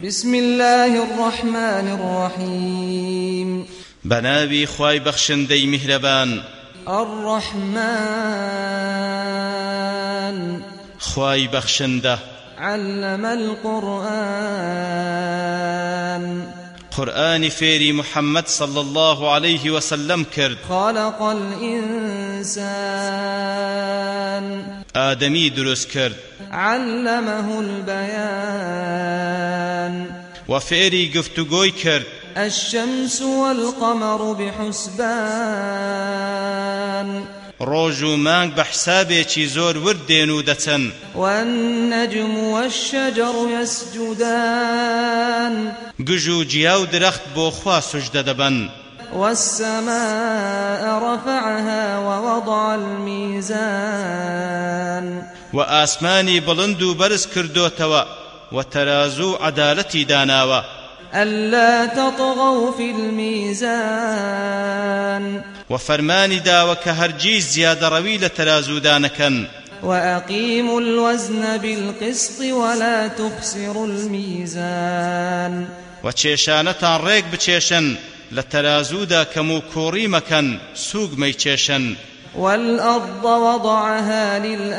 بسم الله الرحمن الرحيم بنابي خواي بخشندي مهربان الرحمن خواي بخشنده علم القرآن قرآن فيري محمد صلى الله عليه وسلم كرد خلق الإنسان آدمي دروس كرد علمه البيان وفيري قفتقوي كرد الشمس والقمر بحسبان روجو مانگ بحسابي زور وردين ودتن والنجم والشجر يسجدان قجو جياو درخت بوخوا سجد دبن والسماء رفعها ووضع الميزان وآسماني بلندو برز كردوتوا وترازو عدالتي داناوا ألا تطغوا في الميزان وفرماني داوا كهرجيز زيادة روي لترازو دانكن وأقيموا الوزن بالقسط ولا تخسروا الميزان وچێشانەتان ڕێک بچێشن لە تەرازوودا کەم و کۆڕی مەکەن سووگ مەیچێشن والأرض وضعها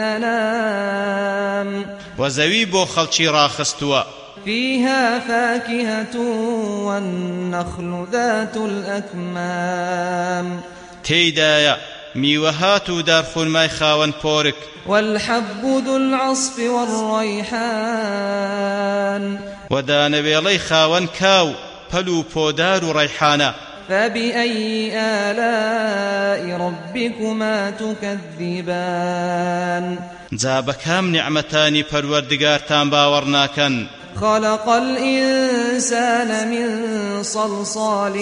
للأنام وەزەوی بۆ خەڵکی ڕاخستووە فيها فاكهة والنخل ذات الأكمام تێیدایە میوەهات و دارخورمای خاوەن پۆرک والحب ذو العصف والريحان ودانەوێڵەی خاوەن کاو پەل و پۆدار و ڕەیحانە فبأي آلاء ربكما تكذبان جا بەکام نیعمەتانی پەروەردگارتان باوەڕ ناکەن خلق الإنسان من صلصال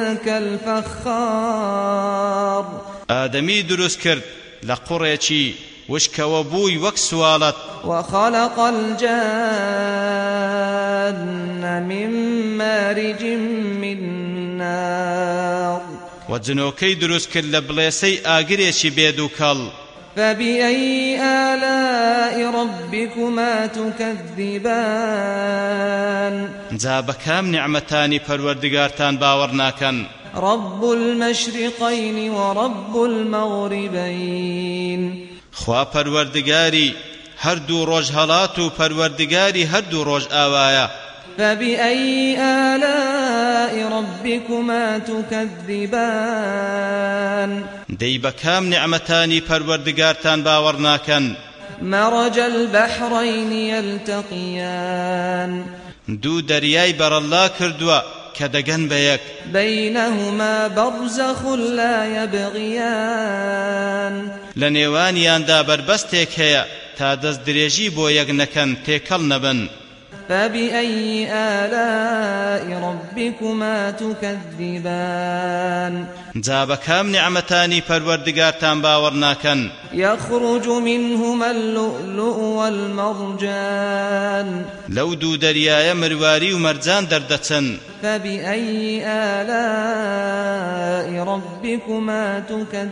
كالفخار آدمي دروس كرد لقريتي وشكوا بوي وكسوالت وخلق الجان من مارج من نار وجنوكي دروس كرد لبليسي آقريشي بيدوكال فبأي آلاء ربكما تكذبان جا بكام نعمتاني پروردگارتان باور ناكن رب المشرقين ورب المغربين خوا پروردگاري هردو روج هلاتو پروردگاري هردو روج آوايا فبأي آلاء ربكما تكذبان دي بكام نعمتاني پروردگارتان باور ناكن مرج البحرين يلتقيان دو درياي بر الله كردوا كدگن بيك بينهما برزخ لا يبغيان لنيوانيان دا بربستيك هيا تا دست دريجي بو يك نكن تيكل نبن فبأي آلاء ربكما تكذبان جا بكام نعمتاني پروردگارتان باور ناكن يخرج منهما اللؤلؤ والمرجان لو دو دريايا مرواري ومرجان دردتن فبأي آلاء ربكما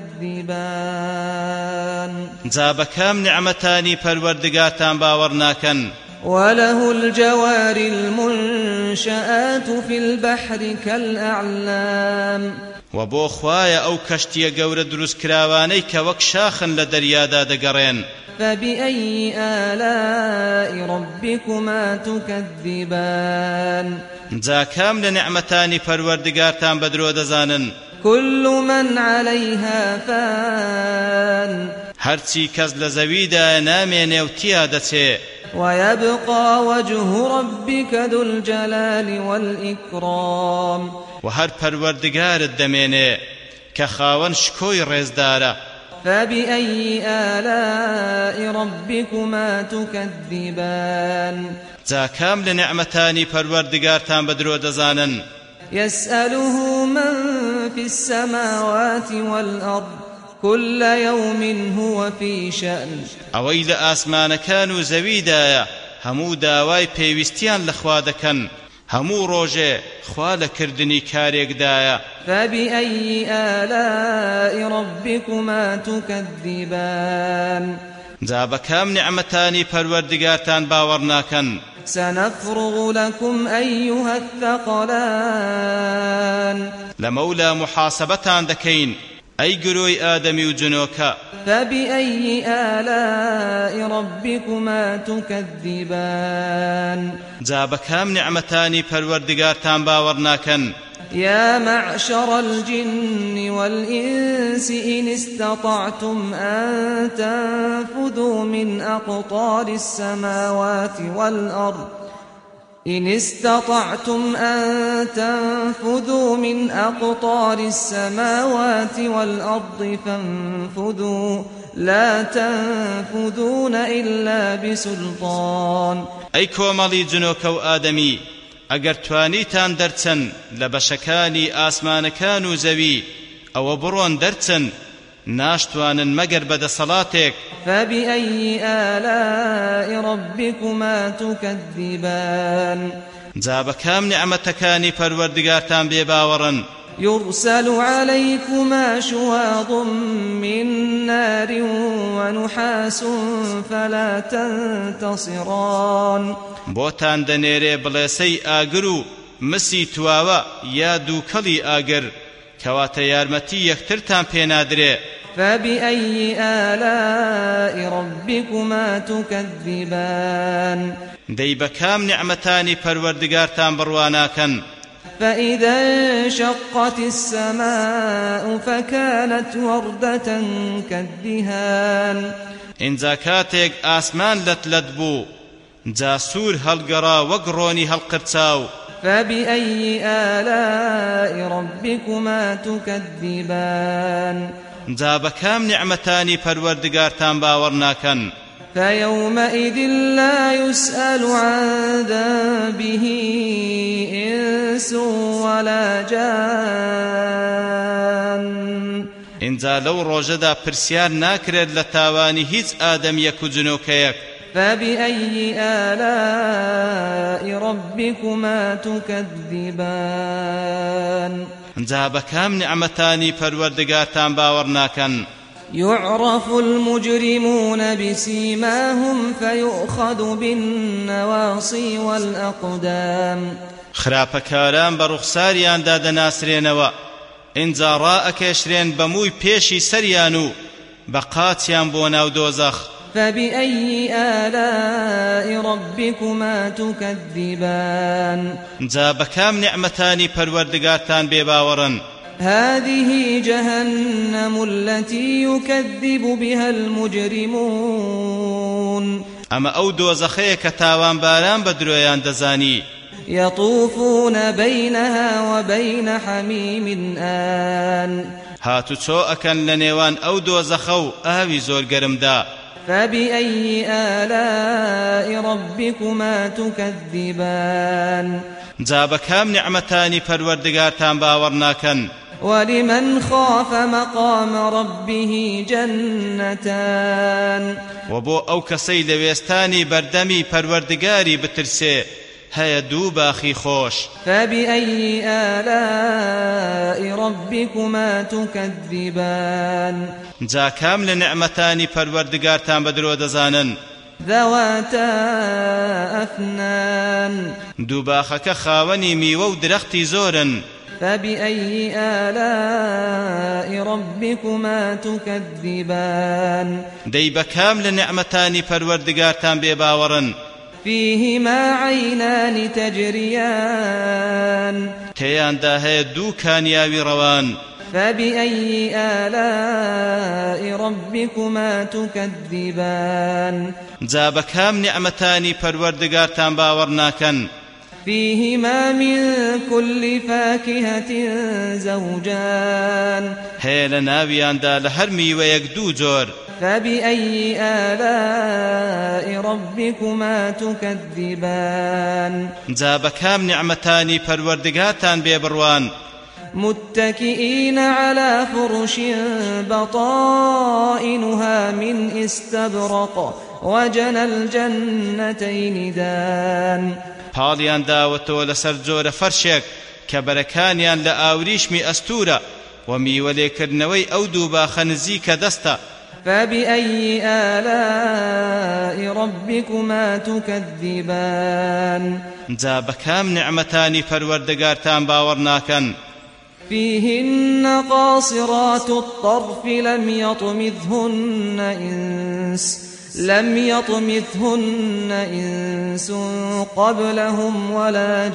تكذبان جا بكام نعمتاني پروردگارتان باور ناكن وله الجوار المنشآت في البحر كالأعلام وبو خوايا أو كشتيا قورة دروس كراواني كوك شاخن لدريادا دقرين فبأي آلاء ربكما تكذبان جا كامل نعمتاني پروردگارتان بدرو دزانن كل من عليها فان هرچی کەس لە زەویدا نامێنێ و تیا دەچێ ويبقى وجه ربك ذو الجلال والإكرام وهر پەروەردگارت دەمێنێ کە خاوەن شکۆی ڕێزدارە فبأي آلاء ربكما تكذبان جا کام لە نعمەتانی پەروەردگارتان بەدرۆ دەزانن يسأله من في السماوات والأرض كل يوم هو في شأن ئەوەی لە ئاسمانەکان و زەویدایە هەموو داوای پێویستیان لەخوا دەکەن هەموو ڕۆژێ خوا لە کردنی کارێکدایە فبأي آلاء ربكما تكذبان جا بەکام نعمەتانی پەروەردگارتان باوەڕ ناکەن سنفرغ لكم أيها الثقلان لمولا محاسبتان دكين أي قروي آدمي وجنوكا فبأي آلاء ربكما تكذبان جابكام نعمتاني پروردگارتان باورناكن يا معشر الجن والإنس إن استطعتم أن تنفذوا من أقطار السماوات والأرض فانفذوا لا تنفذون إلا بسلطان أي كومالي جنوكو آدمي اگر توانيتان درتن لبشكاني آسمانكانو زوي او برون درتن ناشتوانن مگر بد صلاتك فبأي آلاء ربكما تكذبان جابكام نعمتكاني پروردگارتان بباورن يرسل عليكما شواظ من نار ونحاس فلا تنتصران بوتان دنيري بلسي آگرو مسي تواوا يا دوكلي آگر كواتا يارمتي يكترتان پينادري فبأي آلاء ربكما تكذبان دي بكام نعمتاني پروردگارتان برواناكن فإذا انشقت السماء فكانت وردة كالدهان إن زكاتك آسمان لتلدبو جاسور هلقرا وقروني هلقرتاو فبأي آلاء ربكما تكذبان جابكام نعمتاني پروردگارتان باورناكن فيومئذ لا يسأل عن ذنبه إنس ولا جان إنزا لو روجدا پرسيار ناكرد لتاواني هيج آدم يكو جنوكيك فبأي آلاء ربكما تكذبان جابكام نعمتاني پروردگارتان باورناكن يعرف المجرمون بسيماهم فيؤخذ بالنواصي والأقدام خراپەکاران بە ڕوخساریاندا دەناسرێنەوە ئینجا ڕائەکێشرێن بەمووی پێشی سەریان و بە قاچیان بۆ ناو دۆزەخ فبأي آلاء ربكما تكذبان جا بەکام نعمەتانی پەروەردگارتان بێباوەڕن هذه جهنم التي يكذب بها المجرمون ئەمە ئەو دۆزەخەیە کە تاوانباران بە درۆیان دەزانی يطوفون بينها وبين حميم آن هاتوچۆ ئەکەن لە نێوان ئەو دۆزەخە و ئاوی زۆر گەرمدا فبأي آلاء ربكما تكذبان جا بەکام نعمەتانی پەروەردگارتان باوەڕناکەن ولمن خاف مقام ربه جنتان وبو أو كسي لويستاني بردمي پروردگاري بترسي هيا دو باخي خوش فبأي آلاء ربكما تكذبان جا كامل نعمتاني پروردگارتان بدرو دزانن ذواتا أفنان دو باخك خاوني ميوو درختي زورن فبأي آلاء ربكما تكذبان دي بكامل نعمتاني پروردگارتان بباورن فيهما عينان تجريان تيان داهي دو كانياوي روان فبأي آلاء ربكما تكذبان جا بكام نعمتاني پروردگارتان باورناكن فيهما من كل فاكهة زوجان هي لناويان دا لهرمي ويكدو جور فبأي آلاء ربكما تكذبان جا بكام نعمتاني پروردگارتان ببروان متكئين على فرش بطائنها من استبرق وجنى الجنتين دان پاڵیان داوەتەوە لەسەر جۆرە فەرشێک کە بەرەکانیان لە ئاوریشمی ئەستورە و میوەلێکردنەوەی ئەو دوو باخە نزیکە دەستە فبأي آلاء ربكما تكذبان جا بكام نعمتاني پروردگارتان باور ناكن فيهن قاصرات الطرف لم يطمثهن إنس قبلهم ولا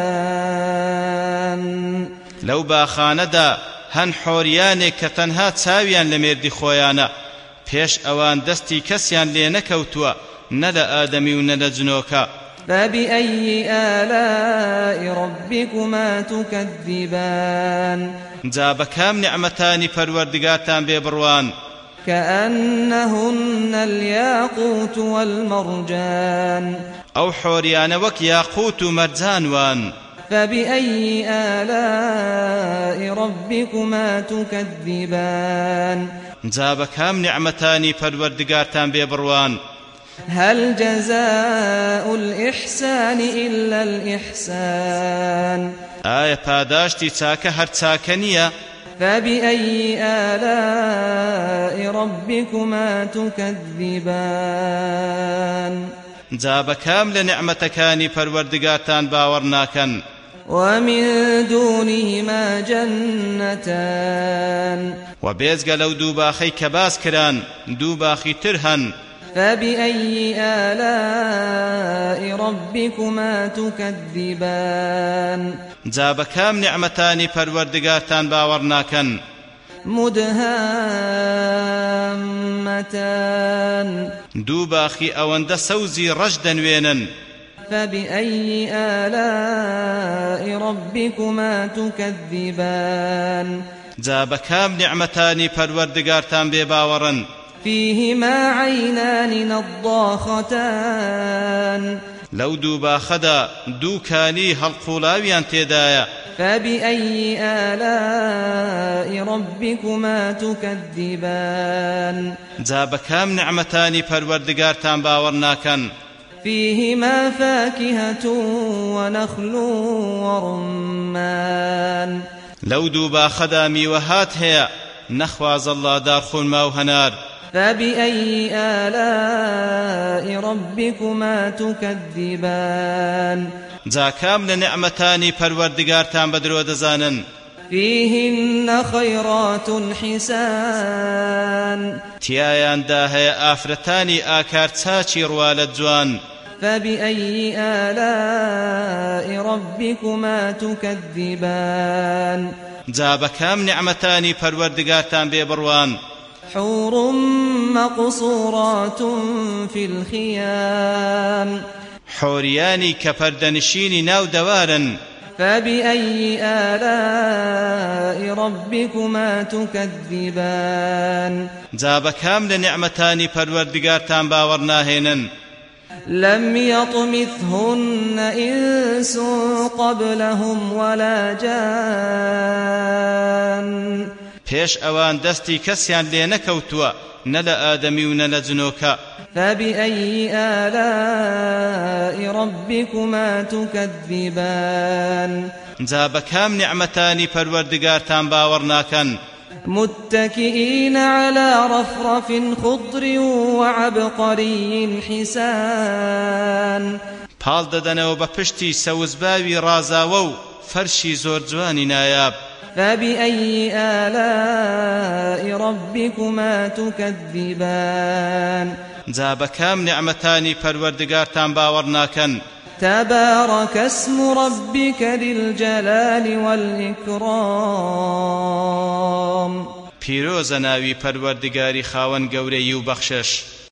جان لو باخاندا هن حوريانك كتنها تساويان لمردي خويانا پیش اوان دستی کسیان لینکوتوا نلا آدمی و نلا جنوکا فبأي آلاء ربكما تكذبان جا بكام نعمتاني پروردگارتان ببروان كأنهن الياقوت والمرجان او حوريان وك ياقوت مرجان وان فبأي آلاء ربكما تكذبان جا بكام نعمتاني پروردگارتان ببروان هل جزاء الإحسان إلا الإحسان آية پاداشتی چاکە هەر چاکە نییە فبأي آلاء ربكما تكذبان جا بەکام لە نعمەتەکانی پەروەردگارتان باوەڕ ناکەن ومن دونهما جنتان وبێزگە لەو دوو باخەی کە باس کران دوو باخی تر هەن فبأي آلاء ربكما تكذبان جا بەکام نعمەتانی پەروەردگارتان باوەڕ ناکەن مدهامتان دوو باخی ئەوەندە سەوزی ڕەش دەنوێنن فبأي آلاء ربكما تكذبان جا بەکام نعمەتانی پەروەردگارتان بێ باوەڕن فيهما عينان نضاختان لەو دوو باخەدا دوو کانی هەڵقوڵاویان تێدایە فبأي آلاء ربكما تكذبان جا بەکام نعمەتانی پەروەردگارتان باوەڕ ناکەن فيهما فاكهة ونخل ورمان لەو دوو باخەدا میوەهات هەیە نەخواز الله دارخورما و هەنار فبأي آلاء ربكما تكذبان جا کام لە نعمەتانی پەروەردگارتان بەدرۆ دەزانن فيهن خيرات حسان تیایاندا هەیە ئافرەتانی ئاکار چاچی ڕوالە جوان فبأي آلاء ربكما تكذبان جا بەکام نعمەتانی پەروەردگارتان بێ بڕوان حور مقصورات في الخيام حورياني كپردنشيني ناو دوارن فبأي آلاء ربكما تكذبان جا بەکام لە نعمەتانی پەروەردگارتان باوەڕ ناهێنن لم يطمثهن إنس قبلهم ولا جان پیش اوان دستی کسیان لێ نەکەوتووە نە لە ئادەمی و نە لە جنۆکە فبأي آلاء ربكما تكذبان جا بەکام نعمەتانی پەروەردگارتان باوەڕ ناکەن متكئين على رفرف خضر وعبقري حسان پاڵ دەدەنەوە بە پشتی سەوزباوی ڕازاوە و فەرشی زۆر جوانی نایاب فبأي آلاء ربكما تكذبان جا بەکام نعمەتانی پەروەردگارتان باوەڕ ناکەن تبارك اسم ربك ذي الجلال والإكرام پیرۆزە ناوی پەروەردگاری خاوەن گەورەی و بەخشش